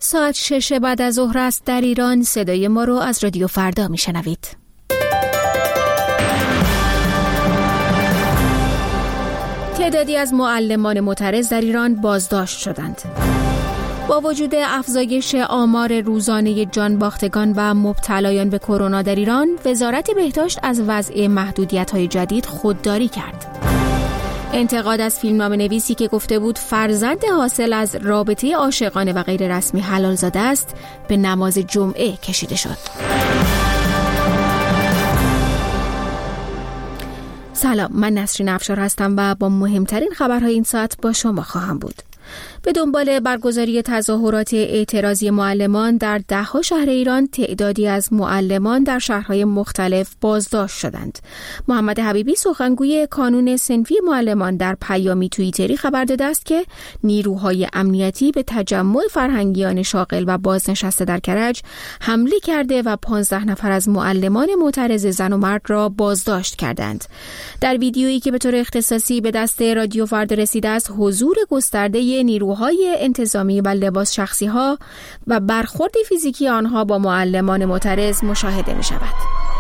ساعت 6 بعد از ظهر است در ایران. صدای ما رو از رادیو فردا میشنوید. تعدادی از معلمان معترض در ایران بازداشت شدند. با وجود افزایش آمار روزانه جانباختگان و مبتلایان به کرونا در ایران، وزارت بهداشت از وضع محدودیت‌های جدید خودداری کرد. انتقاد از فیلمنامه‌نویسی که گفته بود فرزند حاصل از رابطه عاشقانه و غیر رسمی حلال زاده است، به نماز جمعه کشیده شد. سلام، من نسرین افشار هستم و با مهمترین خبرهای این ساعت با شما خواهم بود. به دنبال برگزاری تظاهرات اعتراضی معلمان در ده‌ها شهر ایران، تعدادی از معلمان در شهرهای مختلف بازداشت شدند. محمد حبیبی، سخنگوی کانون صنفی معلمان، در پیامی توییتری خبر داده است که نیروهای امنیتی به تجمع فرهنگیان شاغل و بازنشسته در کرج حمله کرده و 15 نفر از معلمان معترض زن و مرد را بازداشت کردند. در ویدیویی که به طور اختصاصی به دست رادیو فردا رسیده است، حضور گسترده نیروهای انتظامی و لباس شخصی ها و برخورد فیزیکی آنها با معلمان معترض مشاهده می شود.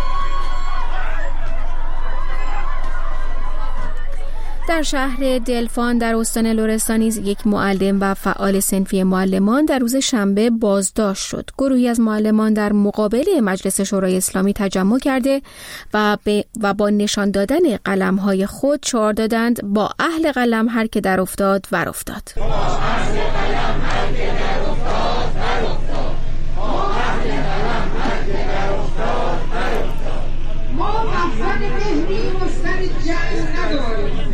در شهر دلفان در استان لرستان نیز یک معلم و فعال صنفی معلمان در روز شنبه بازداشت شد. گروهی از معلمان در مقابل مجلس شورای اسلامی تجمع کرده و با نشان دادن قلم‌های خود شعار دادند: با اهل قلم هر که در افتاد ور افتاد. ما مقصد مهریم و سر جنگ نداریم.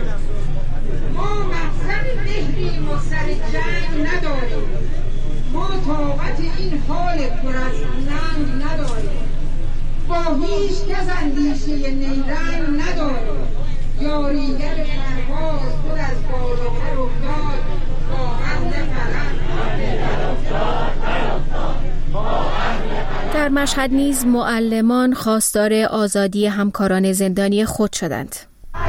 ما طاقت این حال پر از ننگ نداریم. با هیچ کس اندیشه نیرنگ نداریم. یاریگر پرواز پر از بال و پر افتاد. با اهل قلم در مشهد نیز معلمان خواستار آزادی همکاران زندانی خود شدند.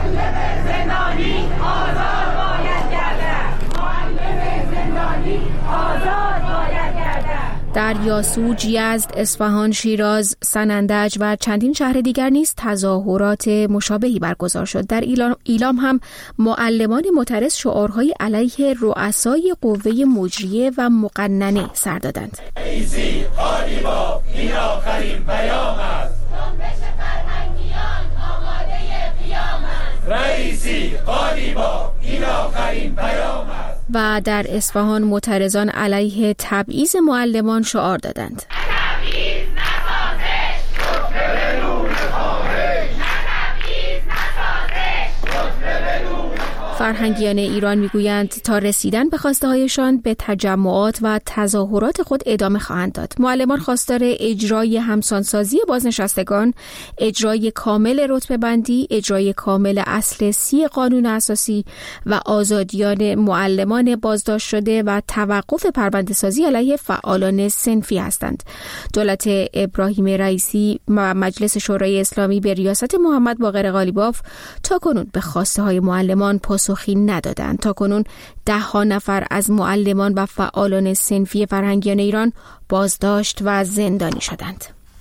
در یاسوج، یزد، اصفهان، شیراز، سنندج و چندین شهر دیگر نیز تظاهرات مشابهی برگزار شد. در ایلام هم معلمان معترض شعارهای علیه رؤسای قوه مجریه و مقننه سر دادند. رئیسی قالیباف، این آخرین پیام است. جنبش فرهنگیان آماده قیام است. رئیسی قالیباف، این آخرین پیام است. و در اصفهان معترضان علیه تبعیض معلمان شعار دادند. تبعیض نسازش، رتبه به نور خواهش. تبعیض نسازش، رتبه به نور خواهش. فرهنگیان ایران میگویند تا رسیدن به خواسته هایشان به تجمعات و تظاهرات خود ادامه خواهند داد. معلمان خواستار اجرای همسانسازی بازنشستگان، اجرای کامل رتبه بندی، اجرای کامل اصل 30 قانون اساسی و آزادیان معلمان بازداشت شده و توقف پرونده‌سازی علیه فعالان صنفی هستند. دولت ابراهیم رئیسی و مجلس شورای اسلامی به ریاست محمد باقر قالیباف تاکنون به خواسته های معلمان پاسخی ندادند. تاکنون 10 نفر از معلمان و فعالان صنفی فرهنگیان ایران بازداشت و زندانی شدند.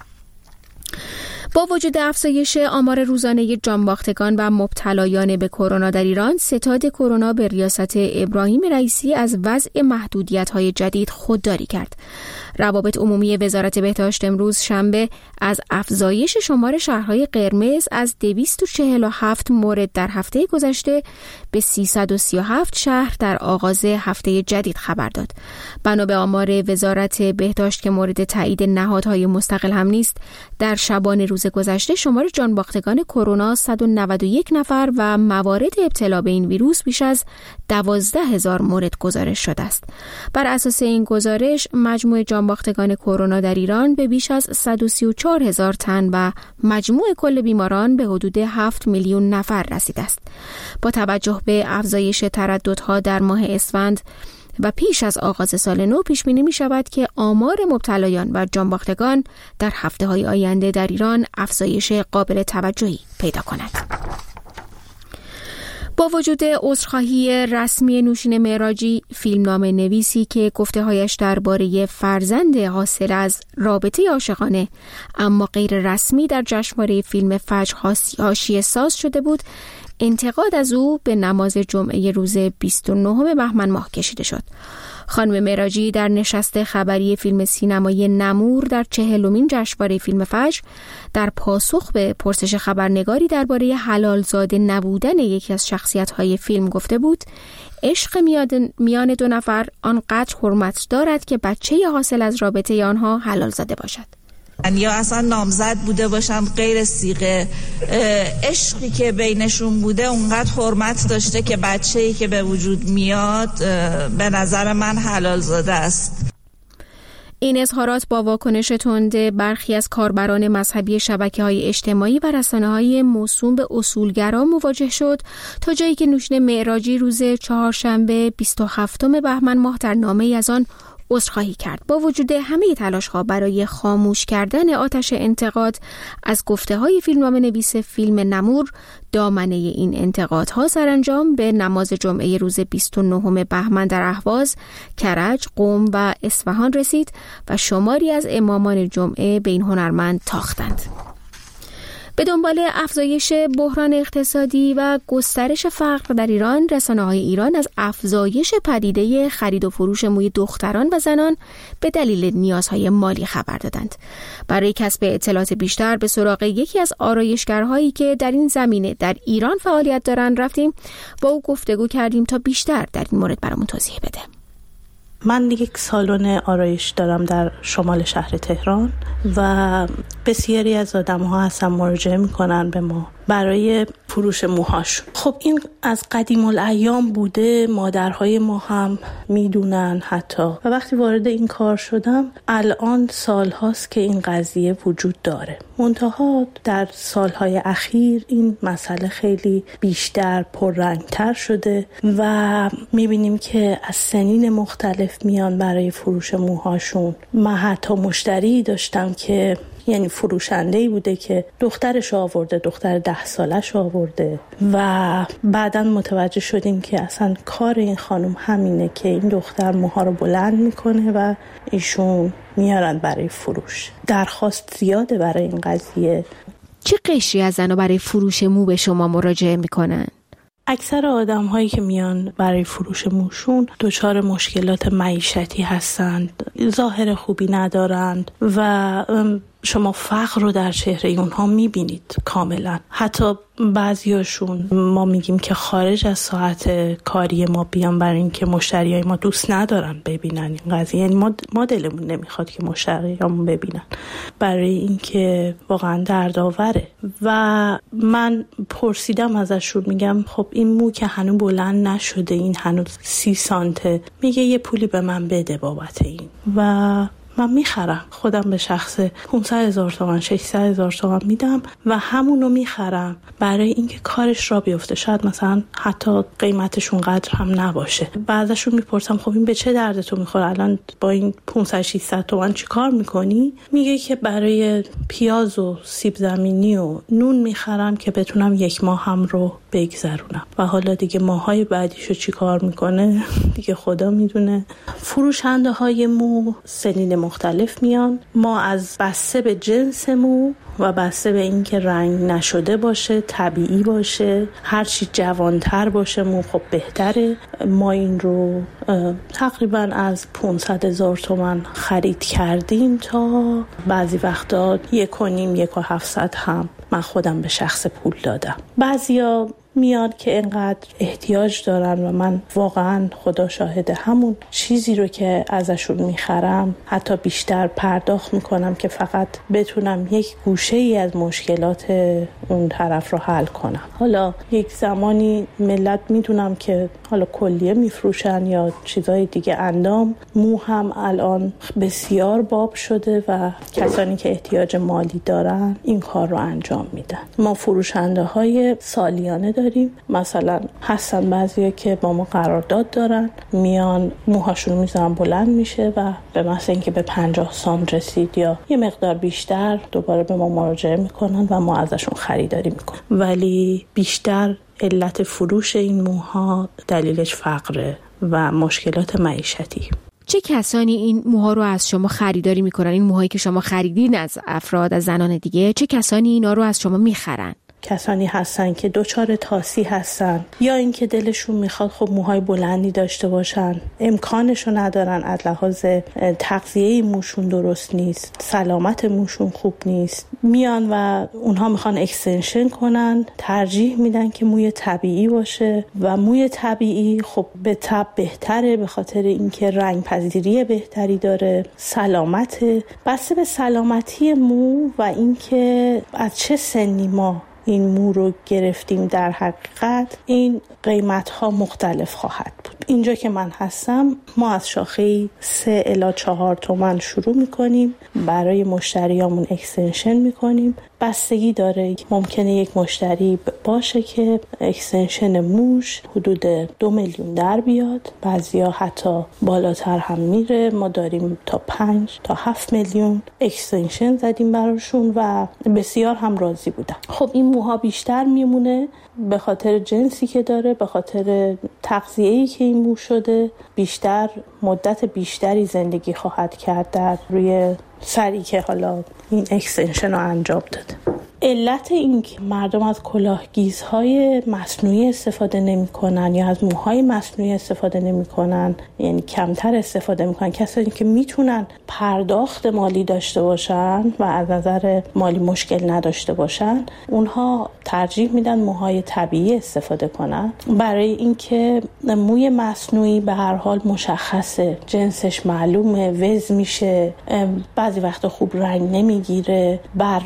با وجود افزایش آمار روزانه جانباختگان و مبتلایان به کرونا در ایران، ستاد کرونا به ریاست ابراهیم رئیسی از وضع محدودیت‌های جدید خودداری کرد. روابط عمومی وزارت بهداشت امروز شنبه از افزایش شمار شهرهای قرمز از 247 مورد در هفته گذشته به 337 شهر در آغاز هفته جدید خبر داد. بنا به آمار وزارت بهداشت که مورد تایید نهادهای مستقل هم نیست، در شبانه روز گذشته شمار جانباختگان کرونا 191 نفر و موارد ابتلا به این ویروس بیش از 12,000 مورد گزارش شده است. بر اساس این گزارش مجموع جانباختگان کرونا در ایران به بیش از 134,000 تن و مجموع کل بیماران به حدود 7 میلیون نفر رسیده است. با توجه به افزایش ترددها در ماه اسفند و پیش از آغاز سال نو، پیش بینی می شود که آمار مبتلایان و جانباختگان در هفته‌های آینده در ایران افزایش قابل توجهی پیدا کند. با وجود عذرخواهی رسمی نوشین معراجی، فیلمنامه نویسی که گفته‌هایش درباره فرزند حاصل از رابطه عاشقانه اما غیر رسمی در جشنواره فیلم فجر حاشیه ساز شده بود، انتقاد از او به نماز جمعه روز 29 بهمن ماه کشیده شد. خانم معراجی در نشست خبری فیلم سینمایی نمور در 40مین جشنواره فیلم فجر در پاسخ به پرسش خبرنگاری درباره حلالزاده نبودن یکی از شخصیت‌های فیلم گفته بود: عشق میان دو نفر آنقدر حرمت دارد که بچه حاصل از رابطه آنها حلالزاده باشد. یا اصلا نامزد بوده باشن غیر صیغه، عشقی که بینشون بوده اونقدر حرمت داشته که بچه‌ای که به وجود میاد به نظر من حلال زاده است. این اظهارات با واکنش تند برخی از کاربران مذهبی شبکه‌های اجتماعی و رسانه‌های موسوم به اصولگرا مواجه شد، تا جایی که نوشین معراجی روز چهارشنبه 27 بهمن ماه در نامه‌ای از آن عذرخواهی کرد. با وجود همه تلاش‌ها برای خاموش کردن آتش انتقاد از گفته‌های فیلمنامه نویس فیلم نمور، دامنه این انتقادها سرانجام به نماز جمعه روز 29 بهمن در اهواز، کرج، قم و اصفهان رسید و شماری از امامان جمعه به این هنرمند تاختند. به دنبال افزایش بحران اقتصادی و گسترش فقر در ایران، رسانه‌های ایران از افزایش پدیده خرید و فروش موی دختران و زنان به دلیل نیازهای مالی خبر دادند. برای کسب اطلاعات بیشتر به سراغ یکی از آرایشگرهایی که در این زمینه در ایران فعالیت دارند رفتیم. با او گفتگو کردیم تا بیشتر در این مورد برامون توضیح بده. من یک سالن آرایش دارم در شمال شهر تهران و بسیاری از آدم‌ها هستن مراجعه میکنن به ما برای فروش موهاش. خب این از قدیم الایام بوده، مادرهای ما هم میدونن حتی، و وقتی وارد این کار شدم الان سالهاست که این قضیه وجود داره. منتها در سالهای اخیر این مسئله خیلی بیشتر پررنگتر شده و میبینیم که از سنین مختلف میان برای فروش موهاشون. من حتی مشتری داشتم که یعنی فروشنده‌ای بوده که دخترش آورده، دختر 10 سالش آورده و بعداً متوجه شدیم که اصلا کار این خانم همینه که این دختر موها رو بلند میکنه و ایشون میارن برای فروش. درخواست زیاده برای این قضیه. چه قشری از زن‌ها برای فروش مو به شما مراجعه میکنن؟ اکثر آدم هایی که میان برای فروش موشون دچار مشکلات معیشتی هستند، ظاهر خوبی ندارند و شما فقر رو در چهره اونها میبینید کاملا. حتی بعضیاشون ما میگیم که خارج از ساعت کاری ما بیان، برای اینکه مشتریای ما دوست ندارن ببینن این قضیه. یعنی ما دلمون نمیخواد که مشتریامون ببینن، برای اینکه واقعا دردآوره. و من پرسیدم ازشون، میگم خب این مو که هنوز بلند نشده، این هنوز 30 سانته، میگه یه پولی به من بده بابت این و من میخرم. خودم به شخص 500,000 تومان 600,000 تومان میدم و همونو میخرم برای اینکه کارش را بیفته. شاید مثلا حتی قیمتشون قدر هم نباشه. بعضشون میپرسم خب این به چه درد تو میخوره؟ الان با این 500-600 تومان چی کار میکنی؟ میگه که برای پیاز و سیب زمینی و نون میخرم که بتونم 1 ماه هم رو بگذرونم. و حالا دیگه ماهای بعدیشو چی کار میکنه دیگه خدا میدونه. فروشنده های مو سنین مختلف میان. ما از بسته به جنس مو و بسته به این که رنگ نشده باشه، طبیعی باشه، هرچی جوانتر باشه مو خب بهتره. ما این رو تقریبا از 500,000 تومان خرید کردیم تا بعضی وقتا 1,500,000 هم من خودم به شخص پول دادم. بعضیا میاد که اینقدر احتیاج دارن و من واقعا خدا شاهده همون چیزی رو که ازشون میخرم حتی بیشتر پرداخت میکنم که فقط بتونم یک گوشه ای از مشکلات اون طرف رو حل کنم. حالا یک زمانی ملت میدونم که حالا کلیه میفروشن یا چیزای دیگه، اندام مو هم الان بسیار باب شده و کسانی که احتیاج مالی دارن این کار رو انجام میدن. ما فروشنده های سالیانه داریم. مثلا هستن بعضیا که با ما قرارداد دارن، میان موهاشون میذارن بلند میشه و به مثلا اینکه به 50 سانت رسید یا یه مقدار بیشتر دوباره به ما مراجعه میکنن و ما ازشون خریداری میکنیم. ولی بیشتر علت فروش این موها دلیلش فقره و مشکلات معیشتی. چه کسانی این موها رو از شما خریداری میکنن؟ این موهایی که شما خریدین از افراد، از زنان دیگه، چه کسانی اینا رو از شما میخرن؟ کسانی هستن که دچار طاسی هستن یا اینکه دلشون میخواد خب موهای بلندی داشته باشن، امکانشو ندارن، از لحاظ تغذیه موشون درست نیست، سلامت موشون خوب نیست، میان و اونها میخوان اکستنشن کنن، ترجیح میدن که موی طبیعی باشه و موی طبیعی خب به طب بهتره به خاطر اینکه رنگ پذیری بهتری داره، سلامت، بسته به سلامتی مو و اینکه از چه سنی ما این مو رو گرفتیم. در حقیقت این قیمت ها مختلف خواهد بود. اینجا که من هستم ما از شاخه 3 الی 4 تومن شروع میکنیم، برای مشتریامون اکستنشن میکنیم. بستگی داره، ممکنه یک مشتری باشه که اکستنشن موش حدود 2 میلیون در بیاد، بعضیا حتی بالاتر هم میره. ما داریم تا 5 تا 7 میلیون اکستنشن زدیم براشون و بسیار هم راضی بودن. خب این موها بیشتر میمونه به خاطر جنسی که داره، به خاطر تغذیه‌ای که این مو شده، بیشتر مدت بیشتری زندگی خواهد کرد در روی سری که حالا این اکستنشن رو انجام داده. علت این که مردم از کلاهگیزهای مصنوعی استفاده نمی کنن یا از موهای مصنوعی استفاده نمی کنن، یعنی کمتر استفاده می کنن، کسانی که میتونن پرداخت مالی داشته باشن و از نظر مالی مشکل نداشته باشن، اونها ترجیح میدن موهای طبیعی استفاده کنن، برای اینکه موی مصنوعی به هر حال مشخصه، جنسش معلومه، وز میشه، بعضی وقتا خوب رنگ نمیگیره،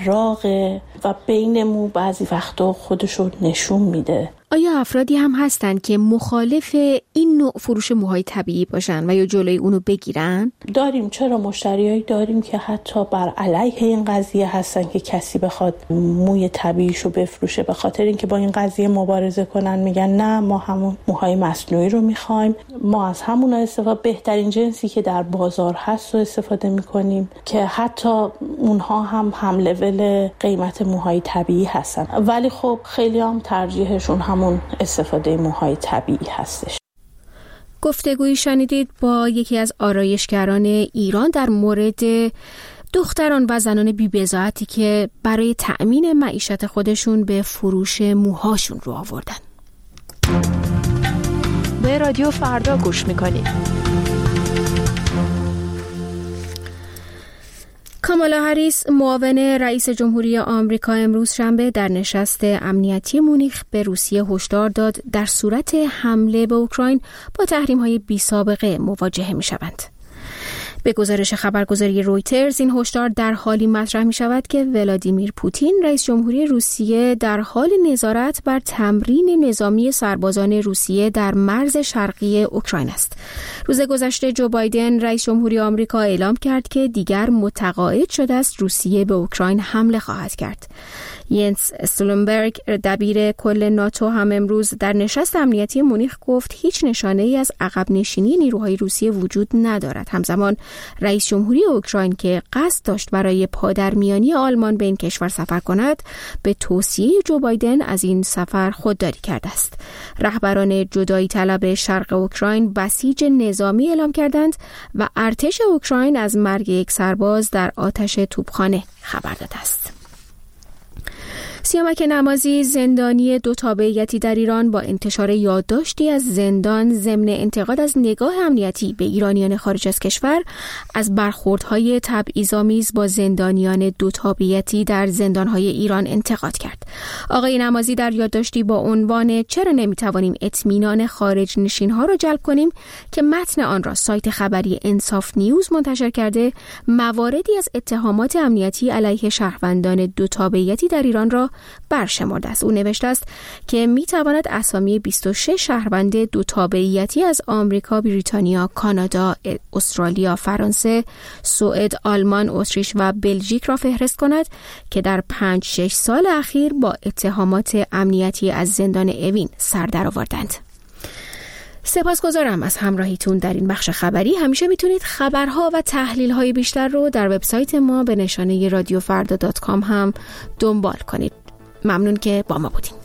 براقه و بین مو بعضی وقتا خودشو نشون میده. آیا افرادی هم هستن که مخالف این نوع فروش موهای طبیعی باشن و یا جلوی اونو بگیرن؟ داریم، چرا مشتریایی داریم که حتی بر علیه این قضیه هستن که کسی بخواد موی طبیعیشو بفروشه، به خاطر اینکه با این قضیه مبارزه کنن، میگن نه ما همون موهای مصنوعی رو میخوایم، ما از همون استفاده، بهترین جنسی که در بازار هست رو استفاده میکنیم، که حتی اونها هم لول قیمت موهای طبیعی هستن، ولی خب خیلی هم ترجیحشون همون استفاده موهای طبیعی هستش. گفتگویی شنیدید با یکی از آرایشگران ایران در مورد دختران و زنان بی‌بضاعتی که برای تأمین معیشت خودشون به فروش موهاشون رو آوردن. به رادیو فردا گوش میکنید. کامالا هریس معاون رئیس جمهوری آمریکا امروز شنبه در نشست امنیتی مونیخ به روسیه هشدار داد در صورت حمله به اوکراین با تحریم‌های بی‌سابقه مواجه می‌شوند. به گزارش خبرگزاری رویترز این هشدار در حالی مطرح می شود که ولادیمیر پوتین رئیس جمهوری روسیه در حال نظارت بر تمرین نظامی سربازان روسیه در مرز شرقی اوکراین است. روز گذشته جو بایدن رئیس جمهوری آمریکا اعلام کرد که دیگر متقاعد شده است روسیه به اوکراین حمله خواهد کرد. ینس استولنبرگ دبیر کل ناتو هم امروز در نشست امنیتی مونیخ گفت هیچ نشانه‌ای از عقب نشینی نیروهای روسیه وجود ندارد. همزمان رئیس جمهوری اوکراین که قصد داشت برای پادرمیانی آلمان به این کشور سفر کند، به توصیه جو بایدن از این سفر خودداری کرده است. رهبران جدایی طلب شرق اوکراین بسیج نظامی اعلام کردند و ارتش اوکراین از مرگ یک سرباز در آتش توپخانه خبر داده است. سیامک نمازی زندانی 2 تابعیتی در ایران با انتشار یادداشتی از زندان ضمن انتقاد از نگاه امنیتی به ایرانیان خارج از کشور از برخوردهای تبعیض‌آمیز با زندانیان 2 تابعیتی در زندانهای ایران انتقاد کرد. آقای نمازی در یادداشتی با عنوان چرا نمیتوانیم اطمینان خارج نشین‌ها را جلب کنیم که متن آن را سایت خبری انصاف نیوز منتشر کرده، مواردی از اتهامات امنیتی علیه شهروندان 2 تابعیتی در ایران را برشمرده است. او نوشته است که میتواند اسامی 26 شهروند 2 تابعیتی از آمریکا، بریتانیا، کانادا، استرالیا، فرانسه، سوئد، آلمان، اتریش و بلژیک را فهرست کند که در 5-6 سال اخیر با اتهامات امنیتی از زندان اوین سر درآوردند. سپاسگزارم از همراهیتون در این بخش خبری. همیشه میتونید خبرها و تحلیل‌های بیشتر رو در وبسایت ما به نشانه radiofrda.com هم دنبال کنید. ممنون که با ما بودین.